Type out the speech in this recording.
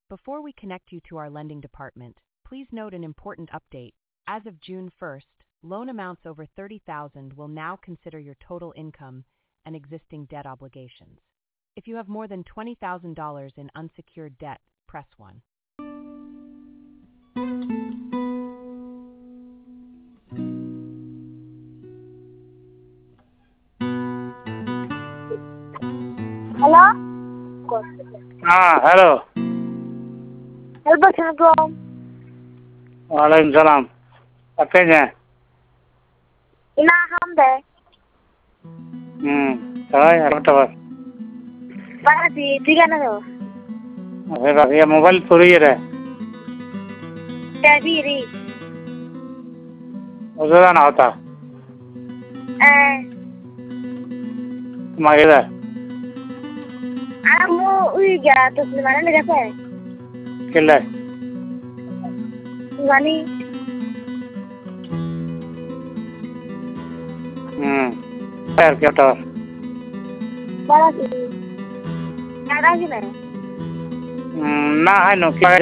Before we connect you to our lending department, please note an important update. As of June 1st, loan amounts over $30,000 will now consider your total income and existing debt obligations. If you have more than $20,000 in unsecured debt, press 1. Hello? Hello. Assalamualaikum. Waalaikumsalam. Apanya? Ina hambe. Saya apa tahu? Para si tiga na do. Apa ya mobile चोरी है? Tabiri. उधर ना होता. तुम्हारे इधर? Amu uiga to mana lega sa? किल्ले? Wani. पैर क्या तार? Para si. Ada gina. ना है नो क्या